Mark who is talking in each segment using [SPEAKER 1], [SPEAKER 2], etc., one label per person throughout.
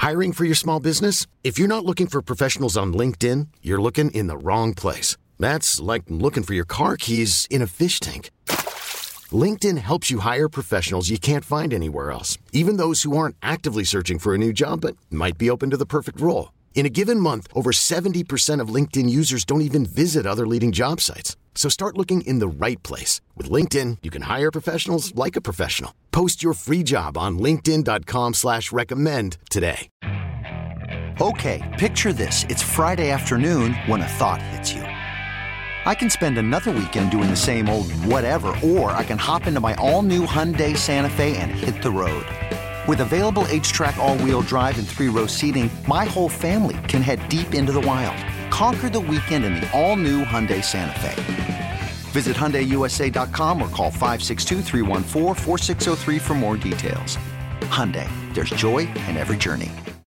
[SPEAKER 1] Hiring for your small business? If you're not looking for professionals on LinkedIn, you're looking in the wrong place. That's like looking for your car keys in a fish tank. LinkedIn helps you hire professionals you can't find anywhere else, even those who aren't actively searching for a new job but might be open to the perfect role. In a given month, over 70% of LinkedIn users don't even visit other leading job sites. So start looking in the right place. With LinkedIn, you can hire professionals like a professional. Post your free job on linkedin.com/recommend today.
[SPEAKER 2] Okay, picture this. It's Friday afternoon when a thought hits you. I can spend another weekend doing the same old whatever, or I can hop into my all-new Hyundai Santa Fe and hit the road. With available H-Track all-wheel drive and 3-row seating, my whole family can head deep into the wild. Conquer the weekend in the all-new Hyundai Santa Fe. Visit HyundaiUSA.com or call 562-314-4603 for more details. Hyundai, there's joy in every journey.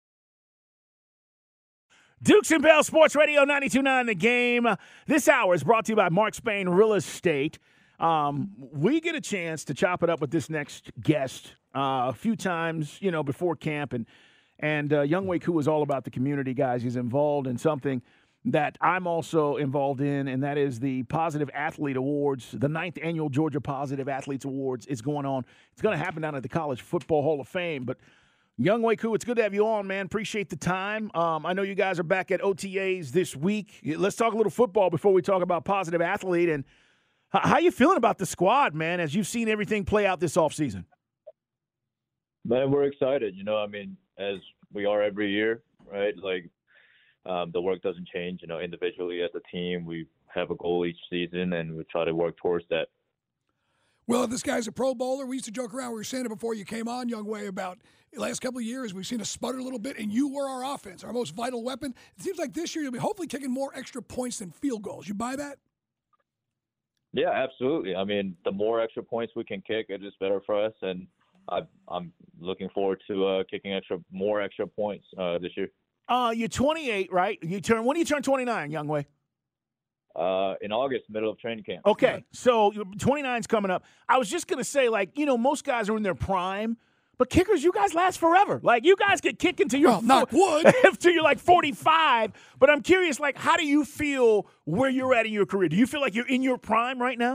[SPEAKER 3] Dukes and Bell Sports Radio 92.9 The Game. This hour is brought to you by Mark Spain Real Estate. We get a chance to chop it up with this next guest a few times, before camp. And Younghoe Koo is all about the community, guys. He's involved in something that I'm also involved in, and that is the Positive Athlete Awards. The 9th annual Georgia Positive Athletes Awards is going on. It's going to happen down at the College Football Hall of Fame. But Younghoe Koo, it's good to have you on, man. Appreciate the time. I know you guys are back at OTAs this week. Let's talk a little football before we talk about Positive Athlete. And how you feeling about the squad, man, as you've seen everything play out this offseason?
[SPEAKER 4] Man, we're excited. As we are every year, right? The work doesn't change. Individually as a team, we have a goal each season, and we try to work towards that.
[SPEAKER 5] Well, this guy's a Pro Bowler. We used to joke around. We were saying it before you came on, Younghoe, about the last couple of years we've seen us sputter a little bit, and you were our offense, our most vital weapon. It seems like this year you'll be hopefully kicking more extra points than field goals. You buy that?
[SPEAKER 4] Yeah, absolutely. The more extra points we can kick, it is better for us, and I'm looking forward to kicking more extra points this year.
[SPEAKER 3] You're 28, right? When do you turn 29, Younghoe?
[SPEAKER 4] In August, middle of training camp.
[SPEAKER 3] Okay, so 29's coming up. I was just going to say, most guys are in their prime, but kickers, you guys last forever. You guys get kicked until you're
[SPEAKER 5] knock wood.
[SPEAKER 3] until you're 45. But I'm curious, how do you feel where you're at in your career? Do you feel like you're in your prime right now?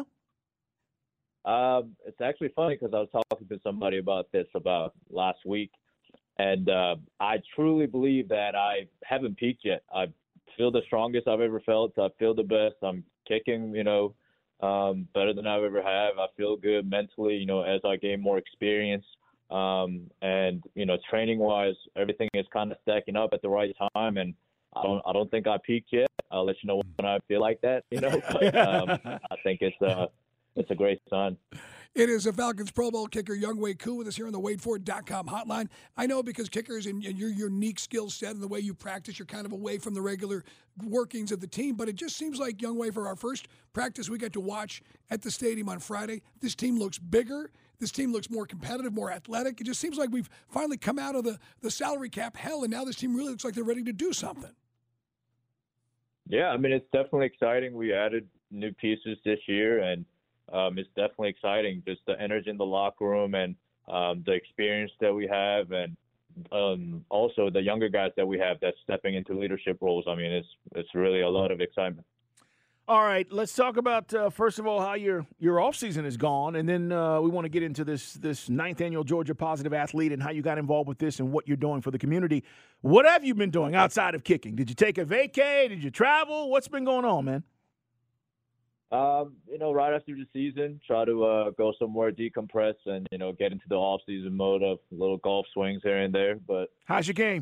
[SPEAKER 4] It's actually funny because I was talking to somebody about this about last week, and I truly believe that I haven't peaked yet. I feel the strongest I've ever felt. I feel the best. I'm kicking, better than I've ever have. I feel good mentally, as I gain more experience. And training-wise, everything is kind of stacking up at the right time, and I don't think I peaked yet. I'll let you know when I feel like that, But I think it's a great sign.
[SPEAKER 5] It is a Falcons Pro Bowl kicker, Younghoe Koo, with us here on the WadeFord.com hotline. I know because kickers and your unique skill set and the way you practice, you're kind of away from the regular workings of the team. But it just seems like, Younghoe, for our first practice we got to watch at the stadium on Friday, this team looks bigger. This team looks more competitive, more athletic. It just seems like we've finally come out of the salary cap hell, and now this team really looks like they're ready to do something.
[SPEAKER 4] Yeah, it's definitely exciting. We added new pieces this year, and it's definitely exciting, just the energy in the locker room and the experience that we have, and also the younger guys that we have that's stepping into leadership roles. It's really a lot of excitement.
[SPEAKER 3] All right, let's talk about, first of all, how your offseason has gone, and then we want to get into this 9th annual Georgia Positive Athlete and how you got involved with this and what you're doing for the community. What have you been doing outside of kicking? Did you take a vacay? Did you travel? What's been going on, man?
[SPEAKER 4] Right after the season, try to go somewhere, decompress, and, get into the off-season mode of little golf swings here and there. But
[SPEAKER 3] how's your game?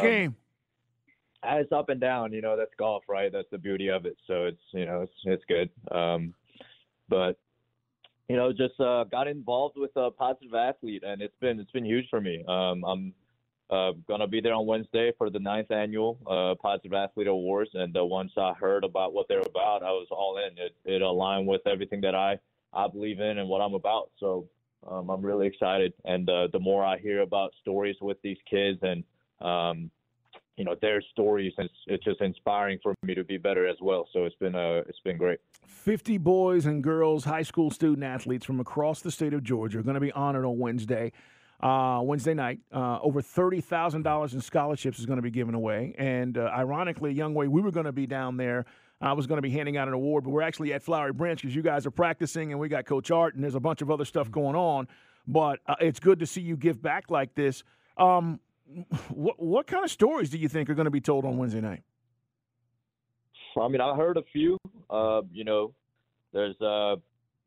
[SPEAKER 4] It's up and down. That's golf, right? That's the beauty of it. So it's good. But just got involved with a Positive Athlete, and it's been huge for me. I'm gonna be there on Wednesday for the 9th annual Positive Athlete Awards, and once I heard about what they're about, I was all in. It aligned with everything that I believe in and what I'm about. So I'm really excited, and the more I hear about stories with these kids and their stories, it's just inspiring for me to be better as well. So it's been great.
[SPEAKER 3] 50 boys and girls, high school student athletes from across the state of Georgia are going to be honored on Wednesday. Wednesday night. Over $30,000 in scholarships is going to be given away. And ironically, Youngway, we were going to be down there. I was going to be handing out an award, but we're actually at Flowery Branch because you guys are practicing, and we got Coach Art, and there's a bunch of other stuff going on. But it's good to see you give back like this. What kind of stories do you think are going to be told on Wednesday night?
[SPEAKER 4] I mean, I heard a few. There's a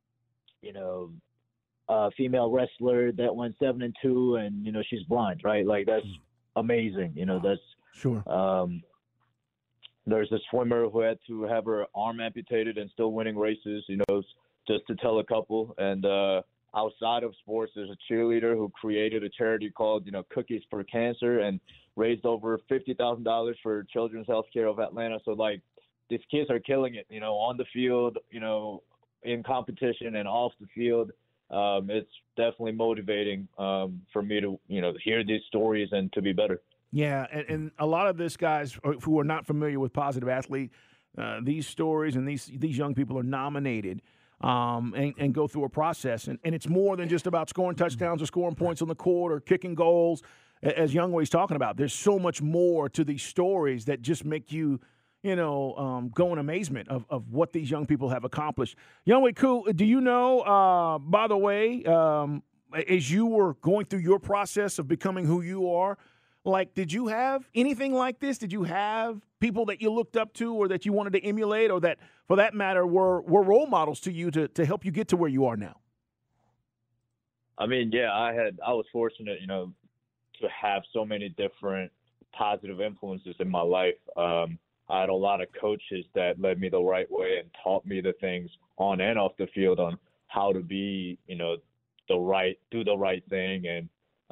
[SPEAKER 4] female wrestler that went 7-2, and she's blind, right? Like, that's amazing. That's
[SPEAKER 3] sure.
[SPEAKER 4] There's a swimmer who had to have her arm amputated and still winning races. Just to tell a couple. And outside of sports, there's a cheerleader who created a charity called Cookies for Cancer and raised over $50,000 for Children's Healthcare of Atlanta. So like, these kids are killing it, on the field, in competition and off the field. It's definitely motivating for me to, hear these stories and to be better.
[SPEAKER 3] Yeah, and a lot of this guys who are not familiar with Positive Athlete, these stories and these young people are nominated and go through a process. And it's more than just about scoring touchdowns or scoring points on the court or kicking goals, as Youngway's talking about. There's so much more to these stories that just make you – go in amazement of what these young people have accomplished. Youngway Koo, do you know, by the way, as you were going through your process of becoming who you are, like, did you have anything like this? Did you have people that you looked up to or that you wanted to emulate or that, for that matter, were role models to you to help you get to where you are now?
[SPEAKER 4] I mean, yeah, I was fortunate, to have so many different positive influences in my life. I had a lot of coaches that led me the right way and taught me the things on and off the field on how to be, do the right thing and,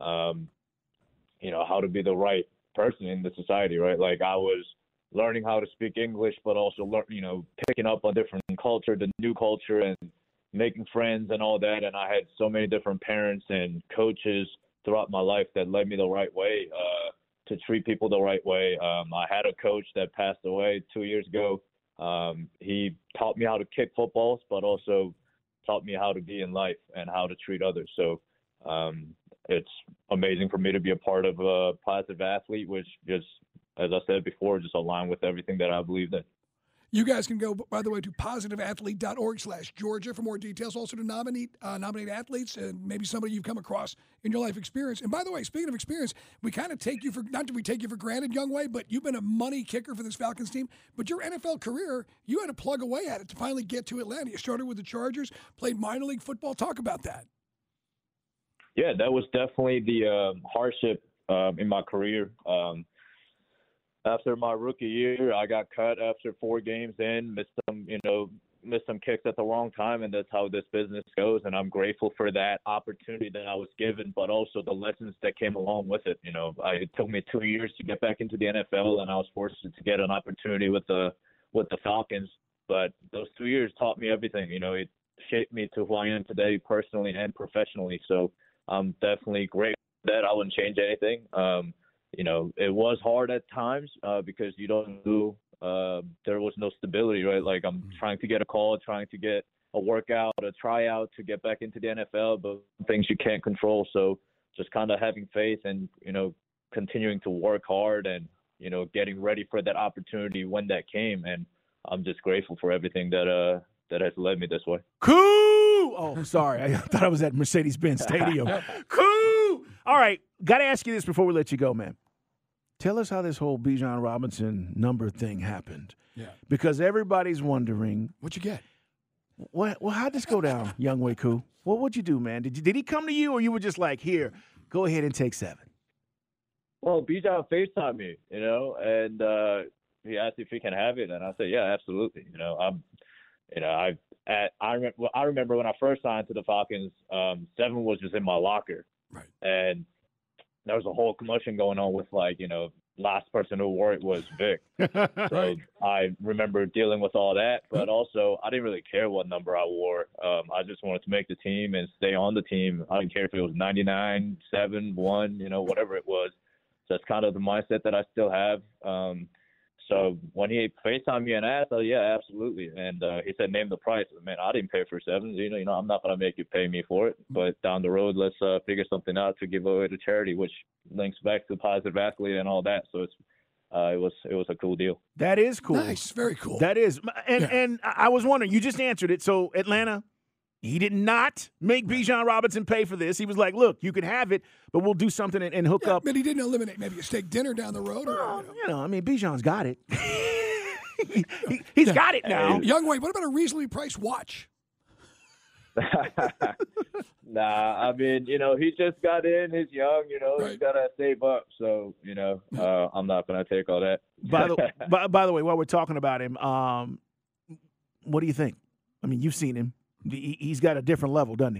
[SPEAKER 4] how to be the right person in the society, right? Like, I was learning how to speak English, but also, picking up on different culture, the new culture, and making friends and all that. And I had so many different parents and coaches throughout my life that led me the right way, to treat people the right way. I had a coach that passed away 2 years ago. He taught me how to kick footballs, but also taught me how to be in life and how to treat others. So it's amazing for me to be a part of a Positive Athlete, which just, as I said before, just align with everything that I believe in.
[SPEAKER 5] You guys can go, by the way, to positiveathlete.org/Georgia for more details. Also to nominate athletes and maybe somebody you've come across in your life experience. And by the way, speaking of experience, we kind of take you for, not that we take you for granted, Youngway, but you've been a money kicker for this Falcons team. But your NFL career, you had to plug away at it to finally get to Atlanta. You started with the Chargers, played minor league football. Talk about that.
[SPEAKER 4] Yeah, that was definitely the hardship in my career. After my rookie year, I got cut after 4 games in, missed some kicks at the wrong time, and that's how this business goes. And I'm grateful for that opportunity that I was given, but also the lessons that came along with it. It took me 2 years to get back into the NFL, and I was forced to get an opportunity with the Falcons. But those 2 years taught me everything. It shaped me to who I am today, personally and professionally. So I'm definitely grateful for that. I wouldn't change anything. It was hard at times because you don't know, there was no stability, right? Like, I'm trying to get a call, trying to get a workout, a tryout to get back into the NFL, but things you can't control. So just kind of having faith and, continuing to work hard and, getting ready for that opportunity when that came. And I'm just grateful for everything that has led me this way.
[SPEAKER 3] Cool! Oh, sorry. I thought I was at Mercedes-Benz Stadium. Cool! All right. Got to ask you this before we let you go, man. Tell us how this whole Bijan Robinson number thing happened.
[SPEAKER 5] Yeah.
[SPEAKER 3] Because everybody's wondering.
[SPEAKER 5] What'd you get?
[SPEAKER 3] Well, how'd this go down, Youngway Koo? What'd you do, man? Did he come to you, or you were just like, here, go ahead and take 7?
[SPEAKER 4] Well, Bijan FaceTimed me, and he asked if he can have it, and I said, yeah, absolutely. I remember when I first signed to the Falcons, 7 was just in my locker.
[SPEAKER 5] Right.
[SPEAKER 4] And there was a whole commotion going on with, last person who wore it was Vic. So I remember dealing with all that, but also I didn't really care what number I wore. I just wanted to make the team and stay on the team. I didn't care if it was 99, 7, 1, whatever it was. So that's kind of the mindset that I still have. So when he FaceTimed me and asked, yeah, absolutely. And he said, name the price. Man, I didn't pay for sevens. You know, I'm not going to make you pay me for it. But down the road, let's figure something out to give away to charity, which links back to Positive Athlete and all that. So it's it was a cool deal.
[SPEAKER 3] That is cool.
[SPEAKER 5] Nice, very cool.
[SPEAKER 3] That is. And I was wondering, you just answered it. So Atlanta, he did not make Bijan Robinson pay for this. He was like, look, you can have it, but we'll do something and hook up.
[SPEAKER 5] But he didn't eliminate maybe a steak dinner down the road. Or,
[SPEAKER 3] I mean, Bijan's got it. He's got it now.
[SPEAKER 5] Young Wade, what about a reasonably priced watch?
[SPEAKER 4] Nah, I mean, you know, he just got in. He's young, you know, He's got to save up. So, you know, I'm not going to take all that.
[SPEAKER 3] By the way, while we're talking about him, what do you think? I mean, you've seen him. He's got a different level, doesn't he?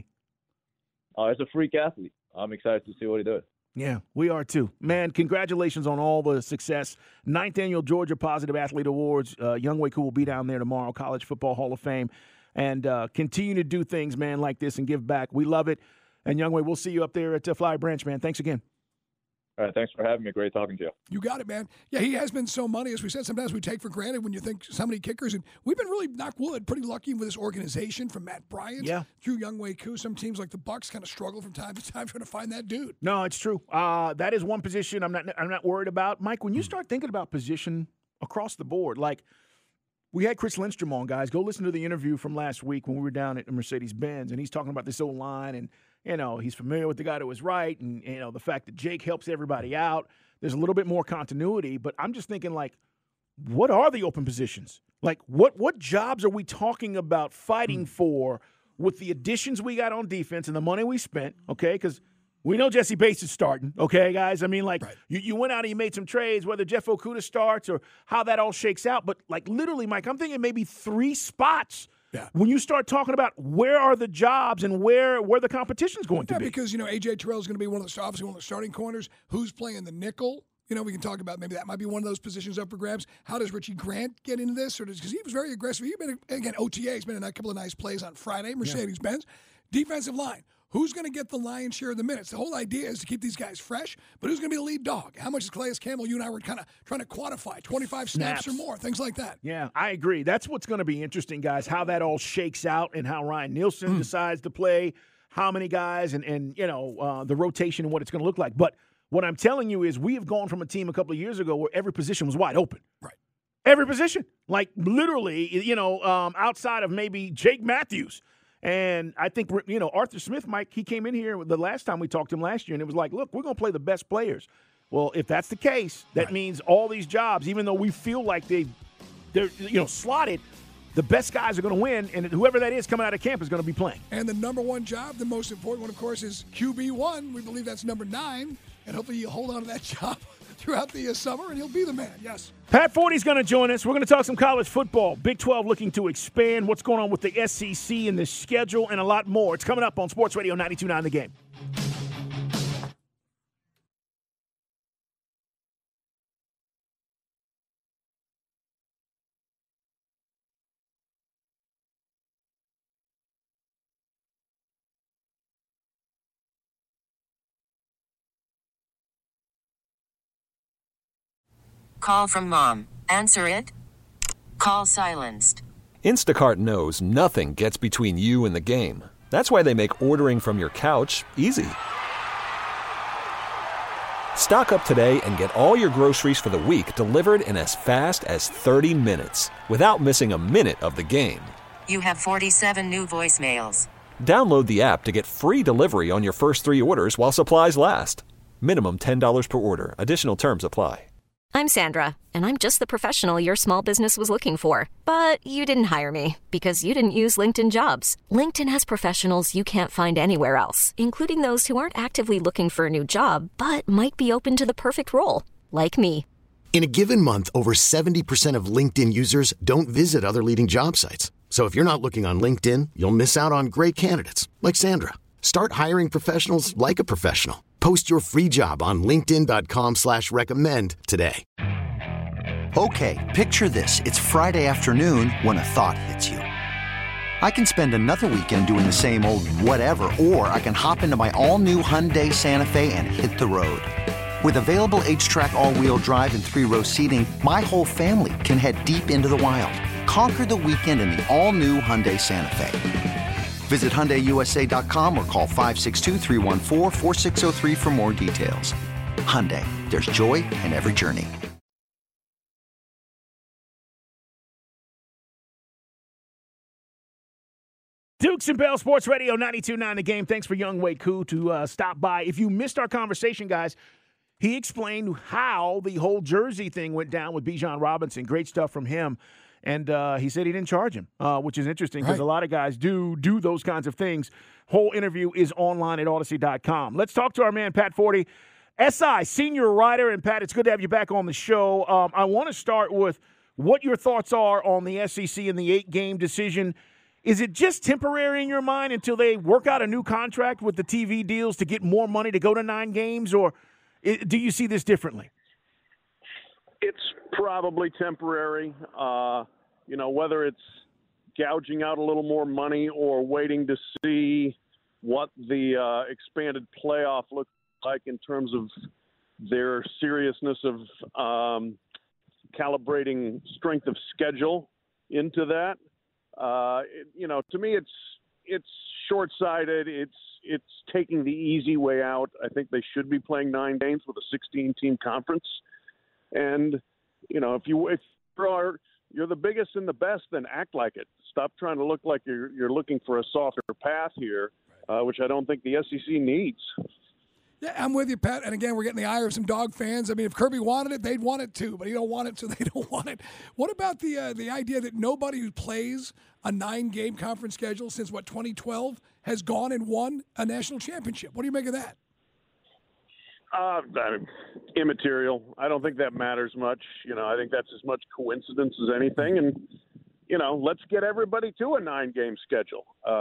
[SPEAKER 4] Oh, he's a freak athlete. I'm excited to see what he does.
[SPEAKER 3] Yeah, we are too. Man, congratulations on all the success. 9th Annual Georgia Positive Athlete Awards. Younghoe Koo will be down there tomorrow, College Football Hall of Fame. And continue to do things, man, like this and give back. We love it. And Younghoe, we'll see you up there at Fly Branch, man. Thanks again.
[SPEAKER 4] All right, thanks for having me. Great talking to you.
[SPEAKER 5] You got it, man. Yeah, he has been so money. As we said, sometimes we take for granted when you think so many kickers. And we've been really, knock wood, pretty lucky with this organization from Matt Bryant through Younghoe Koo. Some teams like the Bucs kind of struggle from time to time trying to find that dude.
[SPEAKER 3] No, it's true. That is one position I'm not worried about. Mike, when you start thinking about position across the board, like we had Chris Lindstrom on, guys. Go listen to the interview from last week when we were down at Mercedes-Benz, and he's talking about this O-line, and, you know, he's familiar with the guy that was right, and, you know, the fact that Jake helps everybody out. There's a little bit more continuity, but I'm just thinking, like, what are the open positions? Like, what jobs are we talking about fighting for with the additions we got on defense and the money we spent, okay? Because we know Jesse Bates is starting, okay, guys? I mean, like, you went out and you made some trades, whether Jeff Okudah starts or how that all shakes out. But, like, literally, Mike, I'm thinking maybe 3 spots when you start talking about where are the jobs and where the competition's going to be.
[SPEAKER 5] Because, you know, A.J. Terrell is going to be obviously one of the starting corners. Who's playing the nickel? You know, we can talk about maybe that might be one of those positions up for grabs. How does Richie Grant get into this? Because he was very aggressive. He's been, again, OTA. He's been in a couple of nice plays on Friday, Mercedes-Benz. Defensive line. Who's going to get the lion's share of the minutes? The whole idea is to keep these guys fresh, but who's going to be the lead dog? How much is Calais Campbell? You and I were kind of trying to quantify, 25 snaps or more, things like that.
[SPEAKER 3] Yeah, I agree. That's what's going to be interesting, guys, how that all shakes out and how Ryan Nielsen decides to play, how many guys, and you know, the rotation and what it's going to look like. But what I'm telling you is we have gone from a team a couple of years ago where every position was wide open.
[SPEAKER 5] Right.
[SPEAKER 3] Every position. Like, literally, you know, outside of maybe Jake Matthews. And I think, you know, Arthur Smith, Mike, he came in here the last time we talked to him last year, and it was like, look, we're going to play the best players. Well, if that's the case, that means all these jobs, even though we feel like they're, you know, slotted, the best guys are going to win, and whoever that is coming out of camp is going to be playing.
[SPEAKER 5] And the number one job, the most important one, of course, is QB1. We believe that's number 9, and hopefully you hold on to that job throughout the summer, and he'll be the man, yes.
[SPEAKER 3] Pat Forty's going to join us. We're going to talk some college football. Big 12 looking to expand. What's going on with the SEC and the schedule and a lot more. It's coming up on Sports Radio 92.9 The Game.
[SPEAKER 6] Call from mom. Answer it. Call silenced.
[SPEAKER 7] Instacart knows nothing gets between you and the game. That's why they make ordering from your couch easy. Stock up today and get all your groceries for the week delivered in as fast as 30 minutes without missing a minute of the game.
[SPEAKER 6] You have 47 new voicemails.
[SPEAKER 7] Download the app to get free delivery on your first 3 orders while supplies last. Minimum $10 per order. Additional terms apply.
[SPEAKER 8] I'm Sandra, and I'm just the professional your small business was looking for. But you didn't hire me because you didn't use LinkedIn Jobs. LinkedIn has professionals you can't find anywhere else, including those who aren't actively looking for a new job, but might be open to the perfect role, like me.
[SPEAKER 1] In a given month, over 70% of LinkedIn users don't visit other leading job sites. So if you're not looking on LinkedIn, you'll miss out on great candidates like Sandra. Start hiring professionals like a professional. Post your free job on linkedin.com/recommend today.
[SPEAKER 2] Okay, picture this. It's Friday afternoon when a thought hits you. I can spend another weekend doing the same old whatever, or I can hop into my all-new Hyundai Santa Fe and hit the road. With available H-Track all-wheel drive and 3-row seating, my whole family can head deep into the wild. Conquer the weekend in the all-new Hyundai Santa Fe. Visit HyundaiUSA.com or call 562-314-4603 for more details. Hyundai, there's joy in every journey.
[SPEAKER 3] Dukes and Bell Sports Radio 92.9 The Game. Thanks for Young Wei Koo to stop by. If you missed our conversation, guys, he explained how the whole jersey thing went down with Bijan Robinson. Great stuff from him. And he said he didn't charge him, which is interesting because a lot of guys do those kinds of things. Whole interview is online at Odyssey.com. Let's talk to our man, Pat Forty, SI, senior writer. And, Pat, it's good to have you back on the show. I want to start with what your thoughts are on the SEC and the 8-game decision. Is it just temporary in your mind until they work out a new contract with the TV deals to get more money to go to 9 games, or do you see this differently?
[SPEAKER 9] It's probably temporary. Whether it's gouging out a little more money or waiting to see what the expanded playoff looks like in terms of their seriousness of calibrating strength of schedule into that. To me, it's short-sighted. It's taking the easy way out. I think they should be playing 9 games with a 16-team conference. And if you're the biggest and the best, then act like it. Stop trying to look like you're looking for a softer path here, which I don't think the SEC needs.
[SPEAKER 5] Yeah, I'm with you, Pat. And again, we're getting the ire of some Dog fans. I mean, if Kirby wanted it, they'd want it too, but he don't want it, so they don't want it. What about the idea that nobody who plays a 9-game conference schedule since 2012 has gone and won a national championship? What do you make of that?
[SPEAKER 9] Immaterial. I don't think that matters much. I think that's as much coincidence as anything. And let's get everybody to a 9-game schedule.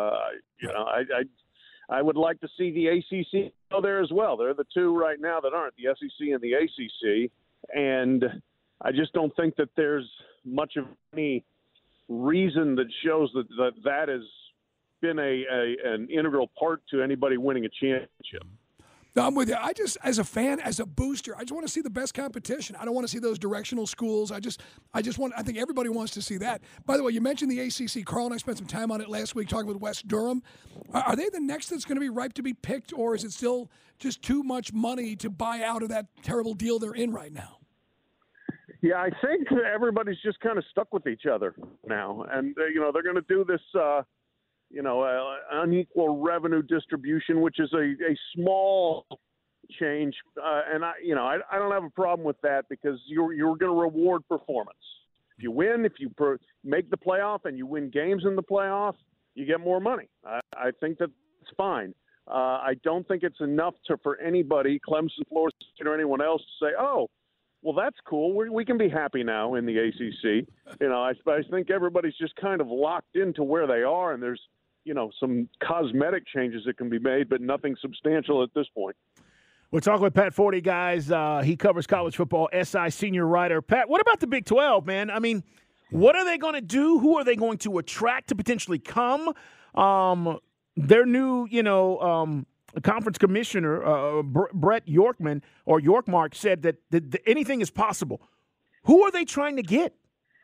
[SPEAKER 9] I would like to see the ACC go there as well. They're the two right now that aren't, the SEC and the ACC. And I just don't think that there's much of any reason that shows that has been an integral part to anybody winning a championship.
[SPEAKER 5] No, I'm with you. I just, as a fan, as a booster, I just want to see the best competition. I don't want to see those directional schools. I think everybody wants to see that. By the way, you mentioned the ACC. Carl and I spent some time on it last week talking with West Durham. Are they the next that's going to be ripe to be picked, or is it still just too much money to buy out of that terrible deal they're in right now?
[SPEAKER 9] Yeah, I think everybody's just kind of stuck with each other now. And, they're going to do this unequal revenue distribution, which is a small change. And I don't have a problem with that because you're going to reward performance. If you win, if you make the playoff and you win games in the playoff, you get more money. I think that's fine. I don't think it's enough for anybody, Clemson, Florida State, or anyone else to say, oh, well, that's cool. We can be happy now in the ACC. I think everybody's just kind of locked into where they are, and there's some cosmetic changes that can be made, but nothing substantial at this point.
[SPEAKER 3] We're talking with Pat Forty, guys. He covers college football, SI senior writer. Pat, what about the Big 12, man? I mean, what are they going to do? Who are they going to attract to potentially come? Their new, conference commissioner, Brett Yormark, said that anything is possible. Who are they trying to get?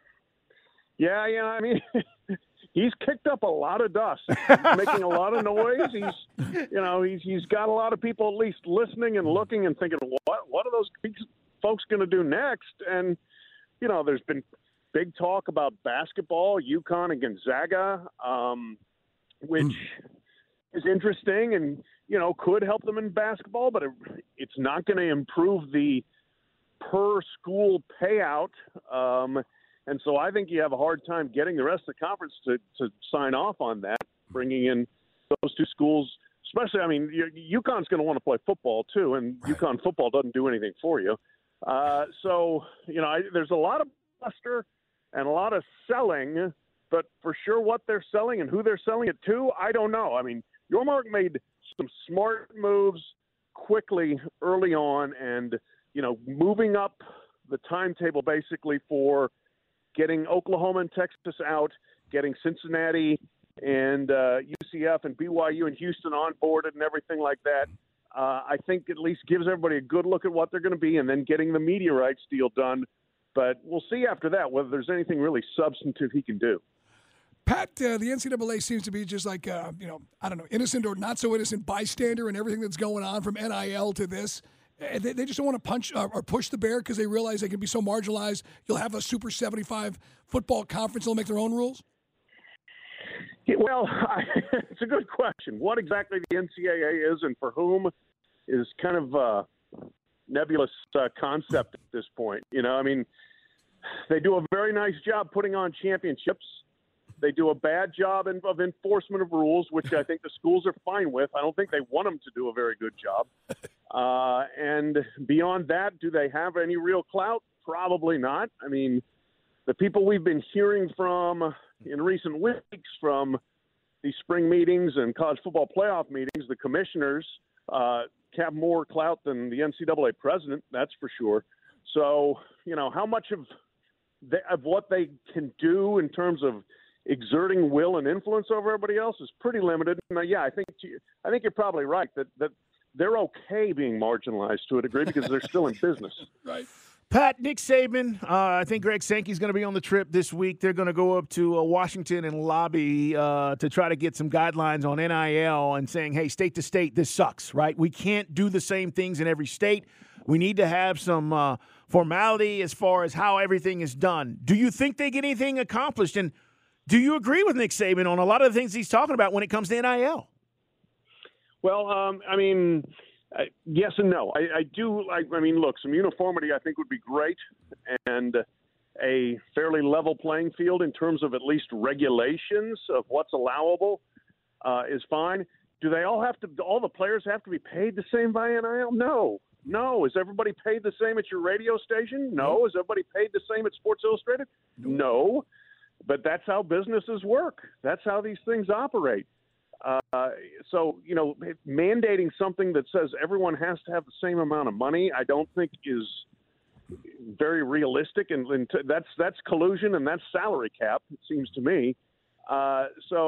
[SPEAKER 9] Yeah, I mean – he's kicked up a lot of dust. He's making a lot of noise. He's got a lot of people at least listening and looking and thinking, what are those folks going to do next? And, there's been big talk about basketball, UConn and Gonzaga, which is interesting and, could help them in basketball, but it's not going to improve the per-school payout. And so I think you have a hard time getting the rest of the conference to sign off on that, bringing in those two schools, especially, UConn's going to want to play football too, and UConn football doesn't do anything for you. There's a lot of bluster and a lot of selling, but for sure what they're selling and who they're selling it to, I don't know. Yormark made some smart moves quickly early on and, moving up the timetable basically for getting Oklahoma and Texas out, getting Cincinnati and UCF and BYU and Houston onboarded and everything like that. I think at least gives everybody a good look at what they're going to be, and then getting the media rights deal done. But we'll see after that whether there's anything really substantive he can do.
[SPEAKER 5] Pat, the NCAA seems to be just like, I don't know, innocent or not so innocent bystander in everything that's going on from NIL to this. They just don't want to punch or push the bear because they realize they can be so marginalized. You'll have a Super 75 football conference. They'll make their own rules.
[SPEAKER 9] Yeah, well, it's a good question. What exactly the NCAA is and for whom is kind of a nebulous concept at this point. I mean, they do a very nice job putting on championships. They do a bad job of enforcement of rules, which I think the schools are fine with. I don't think they want them to do a very good job. And beyond that, do they have any real clout? Probably not. I mean, the people we've been hearing from in recent weeks from these spring meetings and college football playoff meetings, the commissioners have more clout than the NCAA president, that's for sure. So, how much of what they can do in terms of exerting will and influence over everybody else is pretty limited. And I think you're probably right that they're okay being marginalized to a degree because they're still in business.
[SPEAKER 5] Right.
[SPEAKER 3] Pat, Nick Saban, I think Greg Sankey's going to be on the trip this week. They're going to go up to Washington and lobby to try to get some guidelines on NIL and saying, hey, state to state, this sucks, right? We can't do the same things in every state. We need to have some formality as far as how everything is done. Do you think they get anything accomplished? And do you agree with Nick Saban on a lot of the things he's talking about when it comes to NIL?
[SPEAKER 9] Well, yes and no. I do like. Look, some uniformity I think would be great, and a fairly level playing field in terms of at least regulations of what's allowable is fine. Do they all have to? All the players have to be paid the same by NIL? No. Is everybody paid the same at your radio station? No. Is everybody paid the same at Sports Illustrated? No. But that's how businesses work. That's how these things operate. So, mandating something that says everyone has to have the same amount of money, I don't think is very realistic. And that's collusion and that's salary cap, it seems to me. I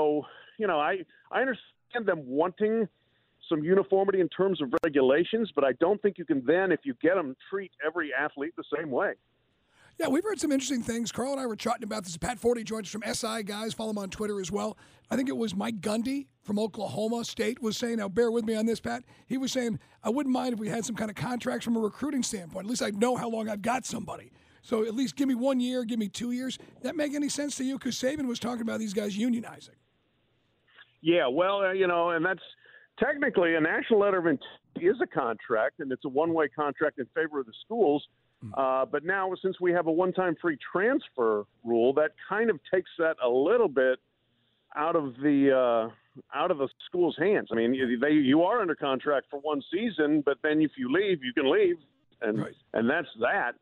[SPEAKER 9] understand them wanting some uniformity in terms of regulations, but I don't think you can then, if you get them, treat every athlete the same way.
[SPEAKER 5] Yeah, we've heard some interesting things. Carl and I were chatting about this. Pat Forty joins us from SI Guys. Follow him on Twitter as well. I think it was Mike Gundy from Oklahoma State was saying, now bear with me on this, Pat. He was saying, I wouldn't mind if we had some kind of contracts from a recruiting standpoint. At least I'd know how long I've got somebody. So at least give me 1 year, give me 2 years. That make any sense to you? Because Saban was talking about these guys unionizing.
[SPEAKER 9] Yeah, well, and that's technically a national letter of intent is a contract, and it's a one-way contract in favor of the schools. But now, since we have a one-time free transfer rule, that kind of takes that a little bit out of the school's hands. I mean, you are under contract for one season, but then if you leave, you can leave, and
[SPEAKER 5] right.
[SPEAKER 9] And that's that.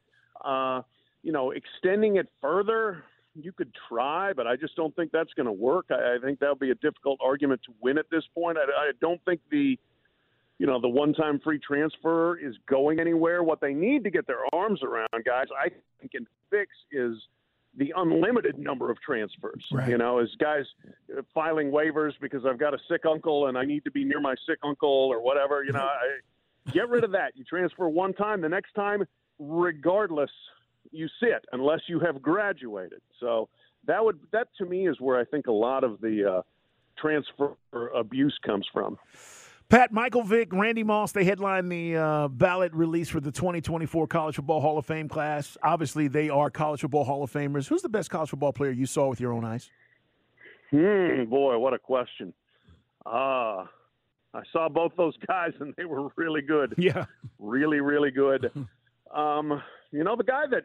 [SPEAKER 9] Extending it further, you could try, but I just don't think that's going to work. I think that'll be a difficult argument to win at this point. I don't think the one-time free transfer is going anywhere. What they need to get their arms around, guys, I think, and fix is the unlimited number of transfers.
[SPEAKER 5] Right.
[SPEAKER 9] As guys filing waivers because I've got a sick uncle and I need to be near my sick uncle or whatever. Get rid of that. You transfer one time, the next time, regardless, you sit unless you have graduated. So that to me is where I think a lot of the transfer abuse comes from.
[SPEAKER 3] Pat, Michael Vick, Randy Moss, they headline the ballot release for the 2024 College Football Hall of Fame class. Obviously, they are College Football Hall of Famers. Who's the best college football player you saw with your own eyes?
[SPEAKER 9] Boy, what a question. I saw both those guys, and they were really good.
[SPEAKER 3] Yeah.
[SPEAKER 9] Really, really good. The guy that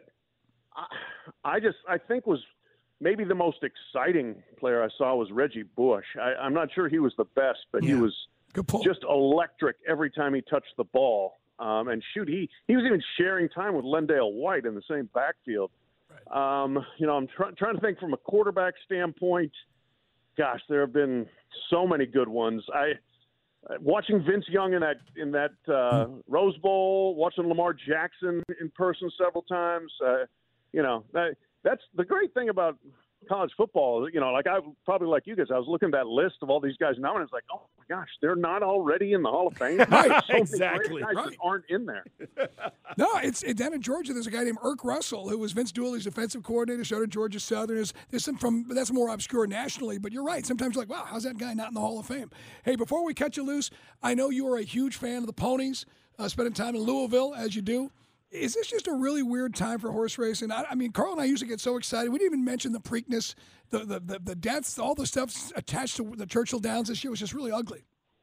[SPEAKER 9] I think was maybe the most exciting player I saw was Reggie Bush. I'm not sure he was the best, but he was just electric every time he touched the ball. And shoot, he was even sharing time with Lendale White in the same backfield. Right. I'm trying to think from a quarterback standpoint. Gosh, there have been so many good ones. Watching Vince Young in that Rose Bowl, watching Lamar Jackson in person several times. That's the great thing about college football, like I probably like you guys, I was looking at that list of all these guys now, and it's like, oh my gosh, they're not already in the Hall of Fame.
[SPEAKER 3] Right,
[SPEAKER 9] so
[SPEAKER 3] exactly.
[SPEAKER 9] Many guys that aren't in there.
[SPEAKER 5] No, it's down in Georgia. There's a guy named Irk Russell who was Vince Dooley's defensive coordinator. Started Georgia Southern. There's some that's more obscure nationally, but you're right. Sometimes you're like, wow, how's that guy not in the Hall of Fame? Hey, before we cut you loose, I know you are a huge fan of the ponies. Spending time in Louisville as you do. Is this just a really weird time for horse racing? I mean, Carl and I used to get so excited. We didn't even mention the Preakness, the deaths, all the stuff attached to the Churchill Downs this year was just really ugly.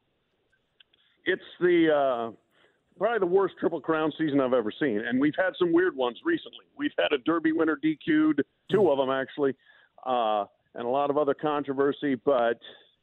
[SPEAKER 9] It's the probably the worst Triple Crown season I've ever seen, and we've had some weird ones recently. We've had a Derby winner DQ'd, two of them actually, and a lot of other controversy. But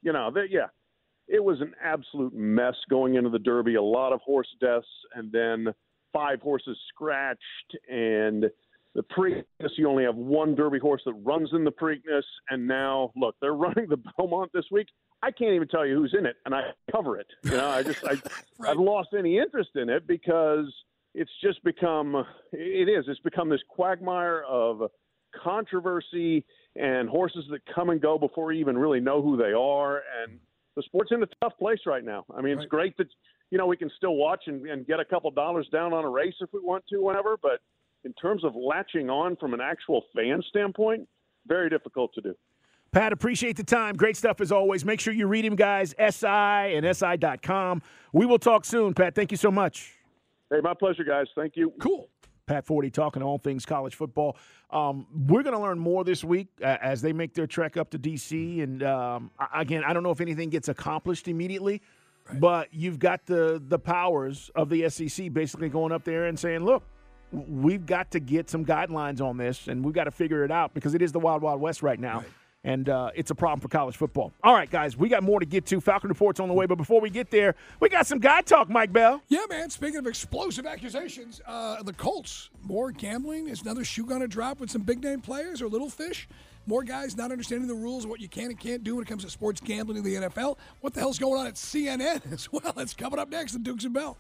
[SPEAKER 9] it was an absolute mess going into the Derby. A lot of horse deaths, and then 5 horses scratched, and the Preakness, you only have one Derby horse that runs in the Preakness, and now, look, they're running the Belmont this week. I can't even tell you who's in it, and I cover it. I've lost any interest in it because it's just become it's become this quagmire of controversy and horses that come and go before you even really know who they are, and the sport's in a tough place right now. I mean, it's great that we can still watch and get a couple dollars down on a race if we want to, whenever. But in terms of latching on from an actual fan standpoint, very difficult to do.
[SPEAKER 3] Pat, appreciate the time. Great stuff as always. Make sure you read him, guys, SI and SI.com. We will talk soon, Pat. Thank you so much.
[SPEAKER 9] Hey, my pleasure, guys. Thank you.
[SPEAKER 3] Cool. Pat Forty talking all things college football. We're going to learn more this week as they make their trek up to D.C. And, again, I don't know if anything gets accomplished immediately. Right. But you've got the powers of the SEC basically going up there and saying, look, we've got to get some guidelines on this, and we've got to figure it out because it is the Wild Wild West right now, and it's a problem for college football. All right, guys, we got more to get to. Falcon Report's on the way, but before we get there, we got some guy talk, Mike Bell.
[SPEAKER 5] Yeah, man, speaking of explosive accusations, the Colts, more gambling. Is another shoe going to drop with some big-name players or little fish? More guys not understanding the rules of what you can and can't do when it comes to sports gambling in the NFL. What the hell's going on at CNN as well? It's coming up next on Dukes and Bell.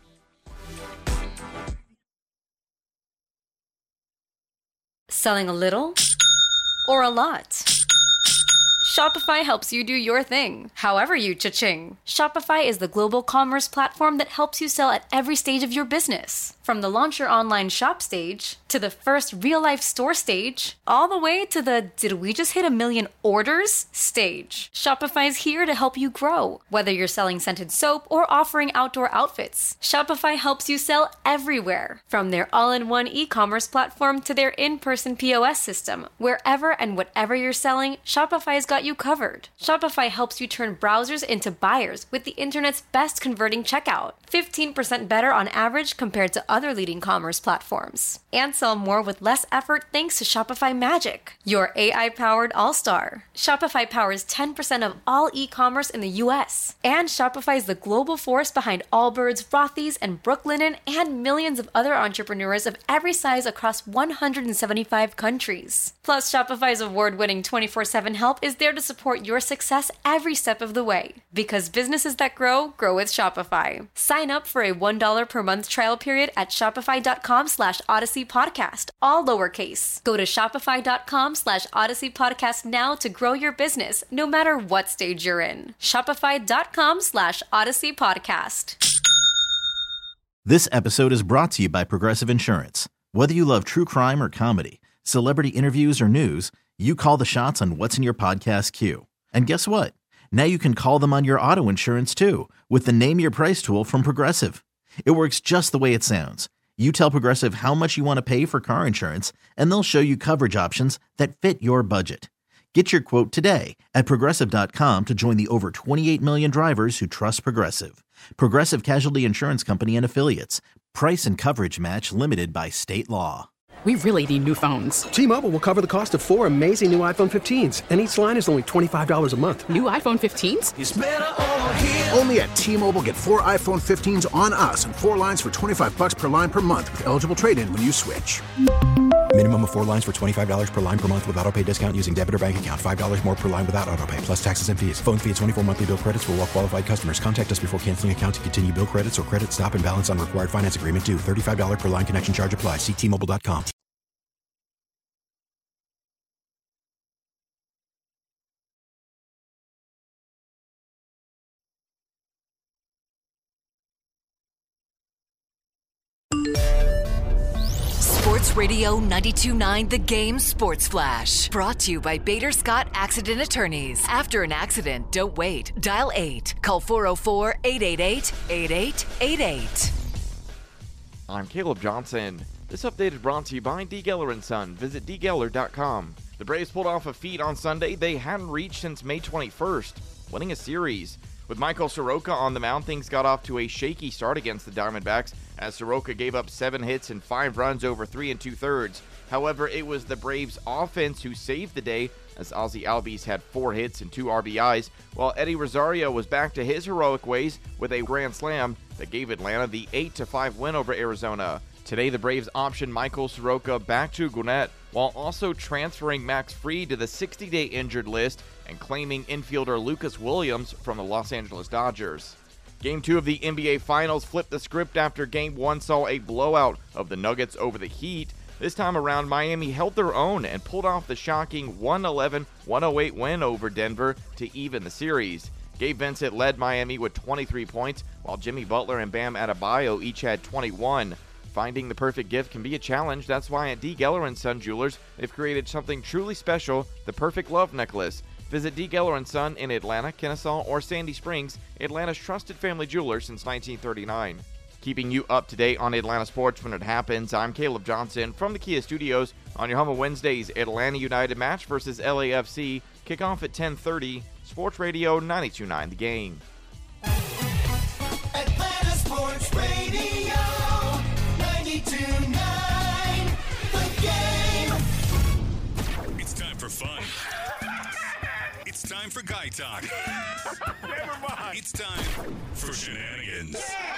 [SPEAKER 10] Selling a little or a lot? Shopify helps you do your thing, however you cha-ching. Shopify is the global commerce platform that helps you sell at every stage of your business. From the launch your online shop stage, to the first real-life store stage, all the way to the did we just hit 1 million orders stage. Shopify's here to help you grow. Whether you're selling scented soap or offering outdoor outfits, Shopify helps you sell everywhere. From their all-in-one e-commerce platform to their in-person POS system, wherever and whatever you're selling, Shopify's got you covered. Shopify helps you turn browsers into buyers with the internet's best converting checkout. 15% better on average compared to other leading commerce platforms. And sell more with less effort thanks to Shopify Magic, your AI-powered all-star. Shopify powers 10% of all e-commerce in the U.S. And Shopify is the global force behind Allbirds, Rothy's, and Brooklinen, and millions of other entrepreneurs of every size across 175 countries. Plus, Shopify's award-winning 24/7 help is there to support your success every step of the way. Because businesses that grow, grow with Shopify. Sign up for a $1 per month trial period at shopify.com/Odyssey Podcast, all lowercase. Go to shopify.com/Odyssey Podcast now to grow your business, no matter what stage you're in. Shopify.com/Odyssey Podcast.
[SPEAKER 11] This episode is brought to you by Progressive Insurance. Whether you love true crime or comedy, celebrity interviews or news, you call the shots on what's in your podcast queue. And guess what? Now you can call them on your auto insurance too, with the Name Your Price tool from Progressive. It works just the way it sounds. You tell Progressive how much you want to pay for car insurance, and they'll show you coverage options that fit your budget. Get your quote today at Progressive.com to join the over 28 million drivers who trust Progressive. Progressive Casualty Insurance Company and Affiliates. Price and coverage match limited by state law.
[SPEAKER 12] We really need new phones.
[SPEAKER 13] T-Mobile will cover the cost of 4 amazing new iPhone 15s, and each line is only $25 a month.
[SPEAKER 12] New iPhone 15s?
[SPEAKER 14] It's better over here. Only at T-Mobile, get 4 iPhone 15s on us and 4 lines for $25 per line per month with eligible trade-in when you switch.
[SPEAKER 15] Minimum of 4 lines for $25 per line per month with autopay discount using debit or bank account. $5 more per line without autopay, plus taxes and fees. Phone fee at 24 monthly bill credits for well-qualified customers. Contact us before canceling account to continue bill credits or credit stop and balance on required finance agreement due. $35 per line connection charge applies. See T-Mobile.com.
[SPEAKER 16] Sports Radio 92.9 The Game Sports Flash. Brought to you by Bader Scott Accident Attorneys. After an accident, don't wait. Dial 8. Call 404-888-8888.
[SPEAKER 17] I'm Caleb Johnson. This update is brought to you by D. Geller & Son. Visit dgeller.com. The Braves pulled off a feat on Sunday they hadn't reached since May 21st, winning a series. With Michael Soroka on the mound, things got off to a shaky start against the Diamondbacks as Soroka gave up 7 hits and 5 runs over 3 2/3. However, it was the Braves' offense who saved the day as Ozzie Albies had 4 hits and 2 RBIs, while Eddie Rosario was back to his heroic ways with a grand slam that gave Atlanta the 8-5 win over Arizona. Today, the Braves optioned Michael Soroka back to Gwinnett, while also transferring Max Fried to the 60-day injured list and claiming infielder Lucas Williams from the Los Angeles Dodgers. Game 2 of the NBA Finals flipped the script after Game 1 saw a blowout of the Nuggets over the Heat. This time around, Miami held their own and pulled off the shocking 111-108 win over Denver to even the series. Gabe Vincent led Miami with 23 points, while Jimmy Butler and Bam Adebayo each had 21. Finding the perfect gift can be a challenge. That's why at D. Geller & Son Jewelers, they've created something truly special, the perfect love necklace. Visit D. Geller & Son in Atlanta, Kennesaw, or Sandy Springs, Atlanta's trusted family jeweler since 1939. Keeping you up to date on Atlanta sports when it happens, I'm Caleb Johnson from the Kia Studios. On your home of Wednesday's Atlanta United match versus LAFC, kickoff at 10:30, Sports Radio 92.9 The Game.
[SPEAKER 18] Atlanta Sports Radio 92.9 The Game.
[SPEAKER 19] It's time for fun. It's time for guy talk.
[SPEAKER 18] Never mind.
[SPEAKER 19] It's time for shenanigans.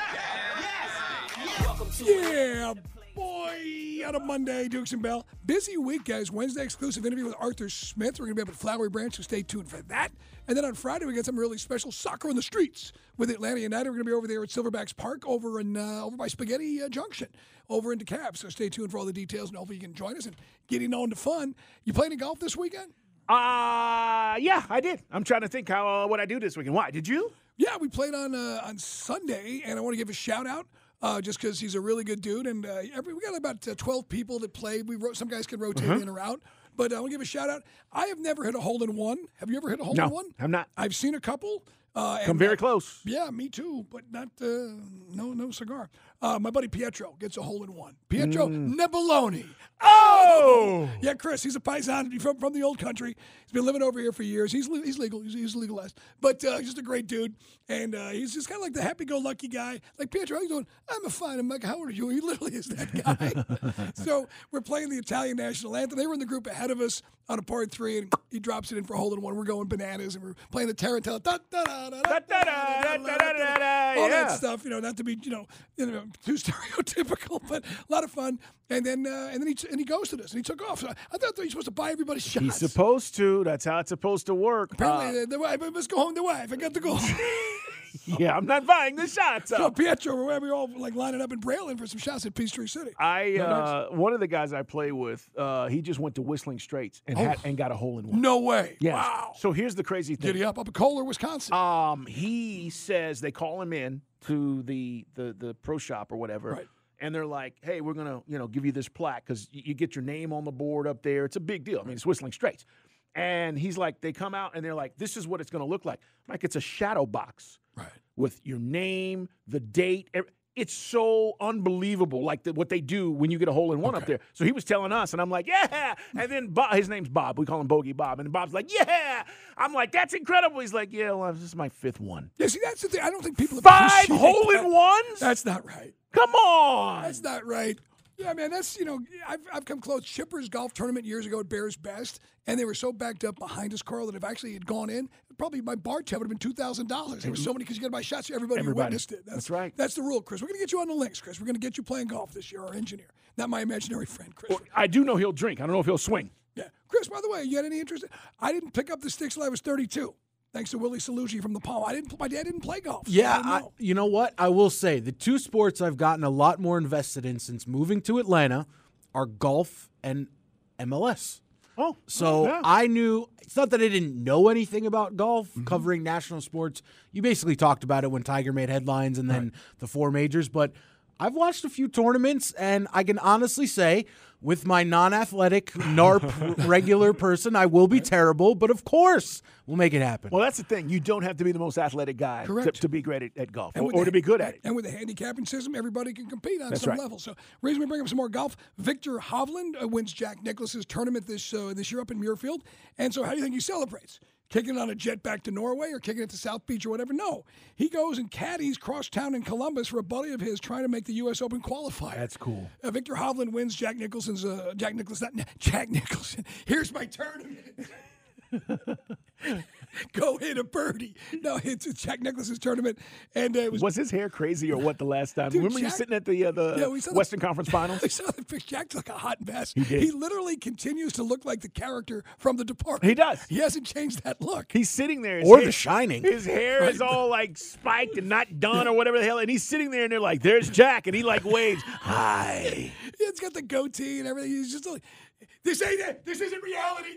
[SPEAKER 5] Yeah, boy, on a Monday, Dukes and Bell. Busy week, guys. Wednesday, exclusive interview with Arthur Smith. We're going to be up at Flowery Branch, so stay tuned for that. And then on Friday, we got something really special, Soccer on the Streets with Atlanta United. We're going to be over there at Silverbacks Park over by Spaghetti Junction over in DeKalb. So stay tuned for all the details, and hopefully you can join us and getting on to fun. You playing any golf this weekend?
[SPEAKER 3] Yeah, I did. I'm trying to think what I do this weekend. Why? Did you?
[SPEAKER 5] Yeah, we played on Sunday, and I want to give a shout-out. Just because he's a really good dude, and we got about 12 people that play. Some guys can rotate in or out, but I want to give a shout out. I have never hit a hole-in-one. Have you ever hit a hole-in-one?
[SPEAKER 3] No, I'm not.
[SPEAKER 5] I've seen a couple.
[SPEAKER 3] Come very close.
[SPEAKER 5] Yeah, me too, but not no cigar. My buddy Pietro gets a hole-in-one. Pietro Nebuloni. Oh! Yeah, Chris, he's a paisan from the old country. He's been living over here for years. He's legal. He's legalized. But he's just a great dude. And he's just kind of like the happy-go-lucky guy. Like, Pietro, how you doing? I'm fine. I'm like, how old are you? He literally is that guy. So we're playing the Italian national anthem. They were in the group ahead of us on a par 3, and he drops it in for a hole-in-one. We're going bananas, and we're playing the Tarantella. All that stuff, not to be, too stereotypical, but a lot of fun. And then he ghosted us, and he took off. So I thought he was supposed to buy everybody shots.
[SPEAKER 3] He's supposed to. That's how it's supposed to work.
[SPEAKER 5] Apparently, the wife must go home. The wife, I got to go home.
[SPEAKER 3] Yeah, I'm not buying the shots.
[SPEAKER 5] So Pietro, we're all like lining up in Braylon for some shots at Peachtree City.
[SPEAKER 3] One of the guys I play with, he just went to Whistling Straits and got a hole-in-one.
[SPEAKER 5] No way.
[SPEAKER 3] Yeah.
[SPEAKER 5] Wow.
[SPEAKER 3] So here's the crazy thing.
[SPEAKER 5] Giddy up in Kohler, Wisconsin.
[SPEAKER 3] He says they call him in to the pro shop or whatever.
[SPEAKER 5] Right.
[SPEAKER 3] And they're like, hey, we're going to give you this plaque because you get your name on the board up there. It's a big deal. I mean, it's Whistling Straits. And he's like, they come out and they're like, this is what it's going to look like. I'm like, it's a shadow box.
[SPEAKER 5] Right.
[SPEAKER 3] With your name, the date. It's so unbelievable, like what they do when you get a hole-in-one up there. So he was telling us, and I'm like, yeah. And then his name's Bob. We call him Bogey Bob. And Bob's like, yeah. I'm like, that's incredible. He's like, yeah, well, this is my 5th one.
[SPEAKER 5] Yeah, see, that's the thing. I don't think people
[SPEAKER 3] 5 hole-in-ones?
[SPEAKER 5] That's not right.
[SPEAKER 3] Come on.
[SPEAKER 5] That's not right. Yeah, man, that's, I've come close. Chipper's golf tournament years ago at Bears Best, and they were so backed up behind us, Carl, that if actually had gone in, probably my bar tab would have been $2,000. There were so many because you got to buy shots for everybody who witnessed it.
[SPEAKER 3] That's right.
[SPEAKER 5] That's the rule, Chris. We're going to get you on the links, Chris. We're going to get you playing golf this year, our engineer. Not my imaginary friend, Chris.
[SPEAKER 3] Well, I do know he'll drink. I don't know if he'll swing.
[SPEAKER 5] Yeah. Chris, by the way, you had any interest? I didn't pick up the sticks till I was 32. Thanks to Willie Salucci from the Palm. My dad didn't play golf.
[SPEAKER 20] Yeah, you know what? I will say the 2 sports I've gotten a lot more invested in since moving to Atlanta are golf and MLS.
[SPEAKER 3] Oh,
[SPEAKER 20] so
[SPEAKER 3] yeah.
[SPEAKER 20] I knew, it's not that I didn't know anything about golf, covering national sports. You basically talked about it when Tiger made headlines and then the 4 majors, but I've watched a few tournaments, and I can honestly say, with my non-athletic, NARP regular person, I will be terrible, but of course we'll make it happen.
[SPEAKER 3] Well, that's the thing. You don't have to be the most athletic guy to be great at golf
[SPEAKER 5] And with
[SPEAKER 3] or
[SPEAKER 5] the-
[SPEAKER 3] to be good at it.
[SPEAKER 5] And with the handicapping system, everybody can compete on
[SPEAKER 3] That's
[SPEAKER 5] some
[SPEAKER 3] right.
[SPEAKER 5] level. So, reason we bring up some more golf, Victor Hovland wins Jack Nicklaus's tournament this year up in Muirfield. And so, how do you think he celebrates? Kicking it on a jet back to Norway or kicking it to South Beach or whatever? No. He goes and caddies cross town in Columbus for a buddy of his trying to make the U.S. Open qualifier.
[SPEAKER 3] That's cool.
[SPEAKER 5] Victor Hovland wins Jack Nicholson. Here's my tournament. Go hit a birdie. No, it's Jack Nicklaus's tournament. And it
[SPEAKER 3] Was his hair crazy or what the last time?
[SPEAKER 5] Dude,
[SPEAKER 3] Remember you
[SPEAKER 5] Jack-
[SPEAKER 3] sitting at the
[SPEAKER 5] we saw
[SPEAKER 3] Western Conference Finals?
[SPEAKER 5] I saw the picture. Jack's like a hot mess.
[SPEAKER 3] He did.
[SPEAKER 5] He literally continues to look like the character from The Departed.
[SPEAKER 3] He does.
[SPEAKER 5] He hasn't changed that look.
[SPEAKER 3] He's sitting there. his
[SPEAKER 20] Or
[SPEAKER 3] hair-
[SPEAKER 20] The Shining.
[SPEAKER 3] His hair is all like spiked and not done or whatever the hell. And he's sitting there and they're like, there's Jack. And he like waves, hi.
[SPEAKER 5] He's got the goatee and everything. He's just like, this isn't reality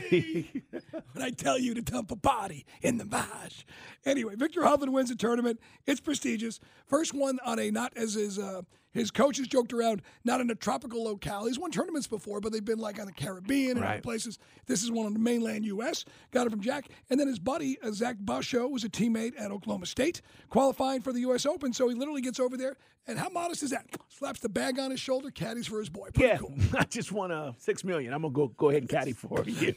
[SPEAKER 5] TV. When I tell you to dump a body in the marsh. Anyway, Victor Hovland wins the tournament. It's prestigious. First one on a not as his coaches joked around, not in a tropical locale. He's won tournaments before, but they've been like on the Caribbean and other
[SPEAKER 3] Right.
[SPEAKER 5] places. This is one on the mainland U.S. Got it from Jack. And then his buddy, Zach Basho, was a teammate at Oklahoma State, qualifying for the U.S. Open. So he literally gets over there. And how modest is that? Slaps the bag on his shoulder, caddies for his boy. Pretty
[SPEAKER 3] Yeah,
[SPEAKER 5] cool.
[SPEAKER 3] I just won $6 million. I'm gonna go ahead and caddy for you.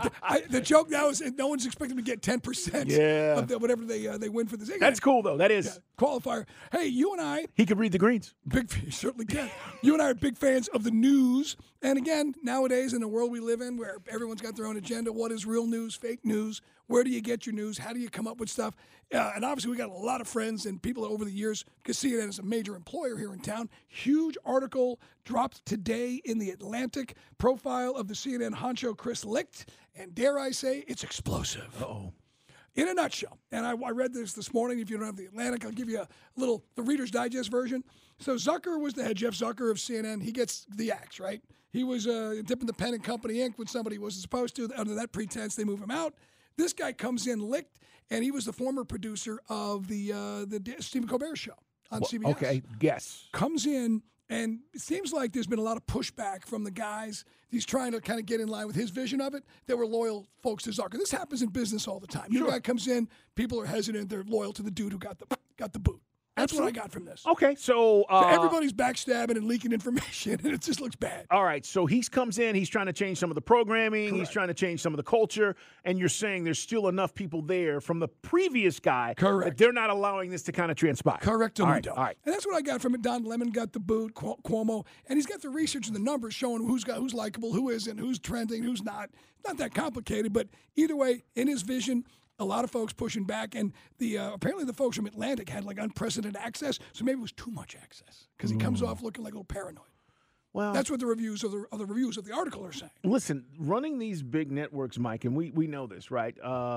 [SPEAKER 5] The joke now is no one's expecting to get 10%
[SPEAKER 3] Yeah.
[SPEAKER 5] of whatever they win for this.
[SPEAKER 3] That's cool though. That is.
[SPEAKER 5] Qualifier. Hey, you and I,
[SPEAKER 3] He could read the greens.
[SPEAKER 5] he certainly can. You and I are big fans of the news. And again, nowadays in the world we live in where everyone's got their own agenda, what is real news, fake news? Where do you get your news? How do you come up with stuff? And obviously we got a lot of friends and people over the years because CNN is a major employer here in town. Huge article dropped today in the Atlantic, profile of the CNN honcho Chris Licht. And dare I say, it's explosive.
[SPEAKER 3] Uh-oh.
[SPEAKER 5] In a nutshell, and I read this morning. If you don't have the Atlantic, I'll give you the Reader's Digest version. So Zucker was the head, Jeff Zucker of CNN. He gets the axe, right? He was dipping the pen in company ink when somebody wasn't supposed to. Under that pretense, they move him out. This guy comes in licked, and he was the former producer of the Stephen Colbert Show on CBS.
[SPEAKER 3] Okay, yes.
[SPEAKER 5] Comes in, and it seems like there's been a lot of pushback from the guys. He's trying to kind of get in line with his vision of it. They were loyal folks to Zucker. This happens in business all the time. New guy comes in, people are hesitant. They're loyal to the dude who got the boot. That's what I got from this.
[SPEAKER 3] Okay, so
[SPEAKER 5] Everybody's backstabbing and leaking information, and it just looks bad.
[SPEAKER 3] all right, so he comes in, he's trying to change some of the programming, he's trying to change some of the culture, and you're saying there's still enough people there from the previous guy that they're not allowing this to kind of transpire.
[SPEAKER 5] Correct.
[SPEAKER 3] All right, all right.
[SPEAKER 5] And that's what I got from it. Don Lemon got the boot, Cuomo, and he's got the research and the numbers showing who's likable, who isn't, who's trending, who's not. Not that complicated, but either way, in his vision, a lot of folks pushing back, and apparently the folks from Atlantic had like unprecedented access, so maybe it was too much access because he comes off looking like a little paranoid.
[SPEAKER 3] Well,
[SPEAKER 5] That's what the reviews of the reviews of the article are saying.
[SPEAKER 3] Listen, running these big networks, Mike, and we know this, right?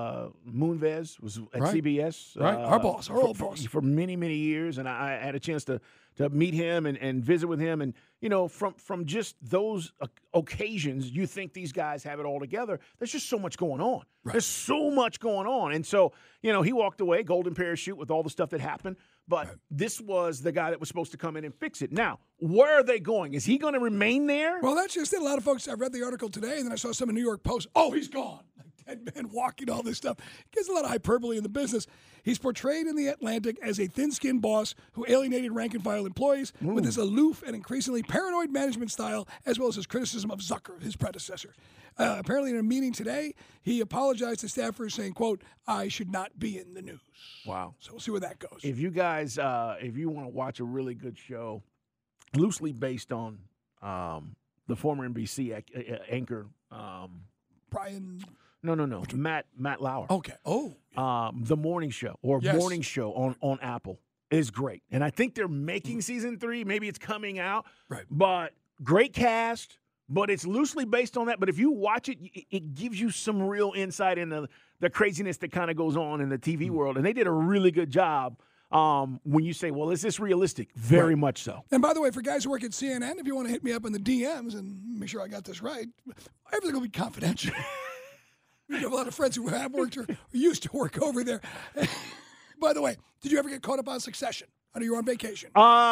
[SPEAKER 3] Moonves was at
[SPEAKER 5] Right.
[SPEAKER 3] CBS.
[SPEAKER 5] Right. Our boss, our old boss.
[SPEAKER 3] For many, many years, and I had a chance to meet him and visit with him. And, you know, from just those occasions, you think these guys have it all together. There's just so much going on. There's so much going on. And so, you know, he walked away, golden parachute with all the stuff that happened. But this was the guy that was supposed to come in and fix it. Now, where are they going? Is he going to remain there?
[SPEAKER 5] Well, that's just it. A lot of folks, I read the article today, and then I saw some in New York Post. Oh, he's gone. Like dead man walking, all this stuff. Gets a lot of hyperbole in the business. He's portrayed in the Atlantic as a thin-skinned boss who alienated rank-and-file employees with his aloof and increasingly paranoid management style, as well as his criticism of Zucker, his predecessor. Apparently, in a meeting today, he apologized to staffers, saying, quote, "I should not be in the news."
[SPEAKER 3] Wow.
[SPEAKER 5] So we'll see where that goes.
[SPEAKER 3] If you guys, if you want to watch a really good show, loosely based on the former NBC anchor,
[SPEAKER 5] Brian.
[SPEAKER 3] No, Matt Lauer.
[SPEAKER 5] Okay. Oh.
[SPEAKER 3] The Morning Show or
[SPEAKER 5] Yes.
[SPEAKER 3] Morning Show on Apple is great, and I think they're making season 3. Maybe it's coming out.
[SPEAKER 5] Right.
[SPEAKER 3] But great cast. But it's loosely based on that. But if you watch it, it gives you some real insight into the craziness that kind of goes on in the TV world. And they did a really good job when you say, well, is this realistic? Very much so.
[SPEAKER 5] And by the way, for guys who work at CNN, if you want to hit me up in the DMs and make sure I got this right, everything will be confidential. We have a lot of friends who have worked or used to work over there. By the way, did you ever get caught up on Succession? I know you're on vacation.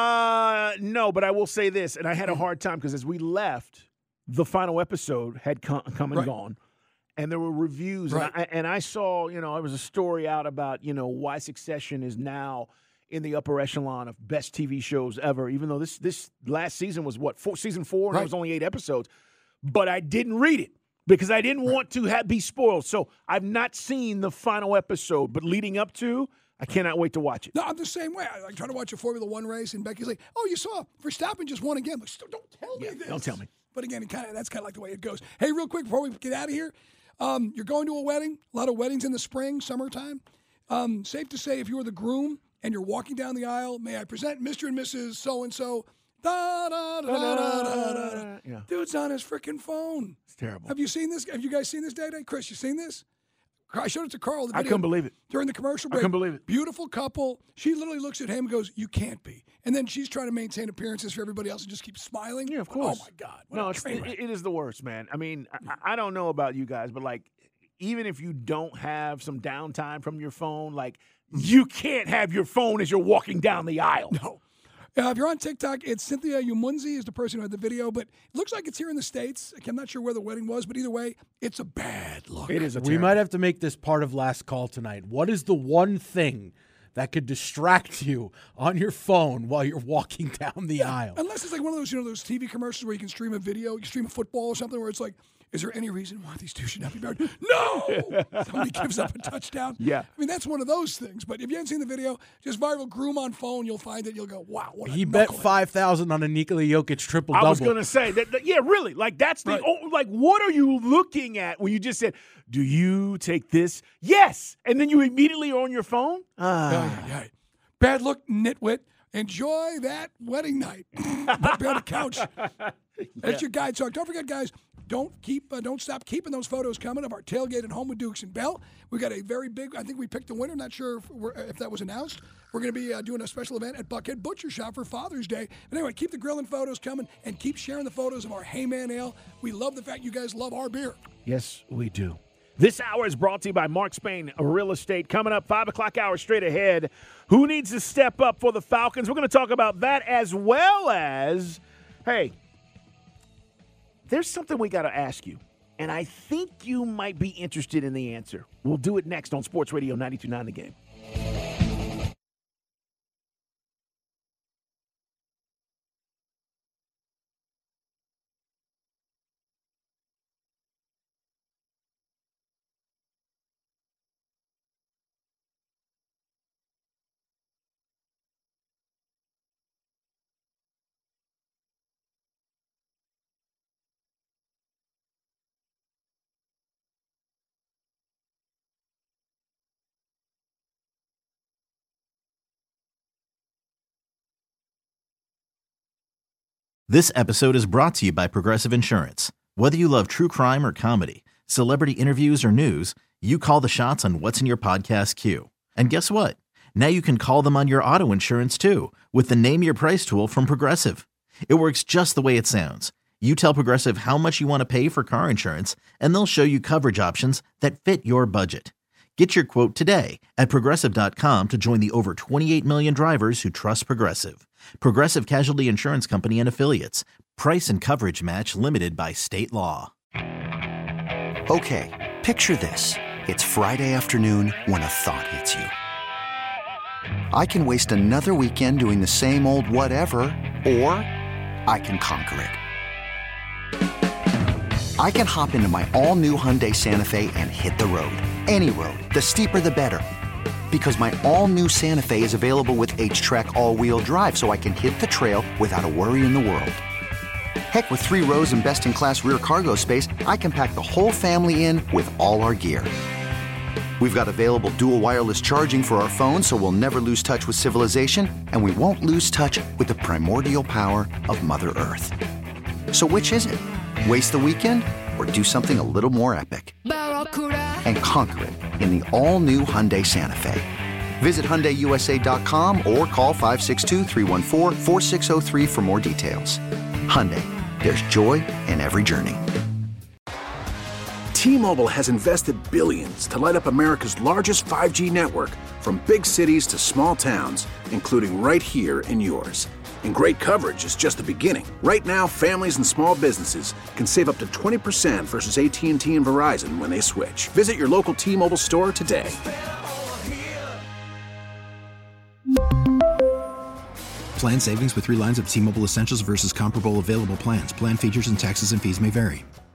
[SPEAKER 3] No, but I will say this, and I had a hard time because as we left, the final episode had come and gone, and there were reviews, and I saw, there was a story out about, why Succession is now in the upper echelon of best TV shows ever, even though this last season was season 4, and it was only 8 episodes, but I didn't read it because I didn't want to be spoiled. So I've not seen the final episode, but leading up to, I cannot wait to watch it.
[SPEAKER 5] No, I'm the same way. I try to watch a Formula One race, and Becky's like, "Oh, you saw Verstappen just won again." I'm like, don't tell me this.
[SPEAKER 3] Don't tell me.
[SPEAKER 5] But again, that's kind of like the way it goes. Hey, real quick before we get out of here, you're going to a wedding. A lot of weddings in the spring, summertime. Safe to say, if you were the groom and you're walking down the aisle, may I present Mr. and Mrs. So and So. Da da da da da da.
[SPEAKER 3] Yeah.
[SPEAKER 5] Dude's on his freaking phone.
[SPEAKER 3] It's terrible.
[SPEAKER 5] Have you seen this? Have you guys seen this, Day? Chris, you seen this? I showed it to Carl. The
[SPEAKER 3] I
[SPEAKER 5] video
[SPEAKER 3] couldn't believe it.
[SPEAKER 5] During the commercial break.
[SPEAKER 3] I couldn't believe it.
[SPEAKER 5] Beautiful couple. She literally looks at him and goes, "You can't be." And then she's trying to maintain appearances for everybody else and just keeps smiling.
[SPEAKER 3] Yeah, of course.
[SPEAKER 5] Oh, my God.
[SPEAKER 3] No, it is the worst, man. I mean, I don't know about you guys, but, even if you don't have some downtime from your phone, you can't have your phone as you're walking down the aisle.
[SPEAKER 5] No. If you're on TikTok, it's Cynthia Umunzi is the person who had the video, but it looks like it's here in the States. I'm not sure where the wedding was, but either way, it's a bad look.
[SPEAKER 3] It is
[SPEAKER 20] We might have to make this part of last call tonight. What is the one thing that could distract you on your phone while you're walking down the aisle?
[SPEAKER 5] Unless it's like one of those, those TV commercials where you can stream a video, you can stream a football or something where it's like, is there any reason why these two should not be married? No! Somebody gives up a touchdown.
[SPEAKER 3] Yeah.
[SPEAKER 5] I mean, that's one of those things. But if you haven't seen the video, just viral groom on phone, you'll find it. You'll go, wow, what a
[SPEAKER 20] He bet
[SPEAKER 5] knucklehead.
[SPEAKER 20] $5,000 on a Nikola Jokic triple-double.
[SPEAKER 3] I was going to say, yeah, really. That's the, what are you looking at when you just said, do you take this? Yes. And then you immediately are on your phone?
[SPEAKER 5] Yeah. Bad look, nitwit. Enjoy that wedding night. Be on the couch. That's your guide talk. Don't forget, guys, don't stop keeping those photos coming of our tailgate at home with Dukes and Bell. We got a very big, I think we picked the winner. Not sure if that was announced. We're going to be doing a special event at Buckhead Butcher Shop for Father's Day. But anyway, keep the grilling photos coming and keep sharing the photos of our Heyman Ale. We love the fact you guys love our beer.
[SPEAKER 3] Yes, we do. This hour is brought to you by Mark Spain Real Estate. Coming up, 5 o'clock hour straight ahead. Who needs to step up for the Falcons? We're going to talk about that as well as, hey, there's something we got to ask you, and I think you might be interested in the answer. We'll do it next on Sports Radio 92.9 The Game.
[SPEAKER 11] This episode is brought to you by Progressive Insurance. Whether you love true crime or comedy, celebrity interviews or news, you call the shots on what's in your podcast queue. And guess what? Now you can call them on your auto insurance too with the Name Your Price tool from Progressive. It works just the way it sounds. You tell Progressive how much you want to pay for car insurance, and they'll show you coverage options that fit your budget. Get your quote today at Progressive.com to join the over 28 million drivers who trust Progressive. Progressive Casualty Insurance Company and Affiliates. Price and coverage match limited by state law.
[SPEAKER 2] Okay, picture this. It's Friday afternoon when a thought hits you. I can waste another weekend doing the same old whatever, or I can conquer it. I can hop into my all-new Hyundai Santa Fe and hit the road. Any road. The steeper, the better. Because my all-new Santa Fe is available with H-Track all-wheel drive, so I can hit the trail without a worry in the world. Heck, with 3 rows and best-in-class rear cargo space, I can pack the whole family in with all our gear. We've got available dual wireless charging for our phones, so we'll never lose touch with civilization, and we won't lose touch with the primordial power of Mother Earth. So which is it? Waste the weekend or do something a little more epic? And conquer it in the all-new Hyundai Santa Fe. Visit HyundaiUSA.com or call 562-314-4603 for more details. Hyundai, there's joy in every journey.
[SPEAKER 14] T-Mobile has invested billions to light up America's largest 5G network, from big cities to small towns, including right here in yours. And great coverage is just the beginning. Right now, families and small businesses can save up to 20% versus AT&T and Verizon when they switch. Visit your local T-Mobile store today.
[SPEAKER 15] Plan savings with 3 lines of T-Mobile Essentials versus comparable available plans. Plan features and taxes and fees may vary.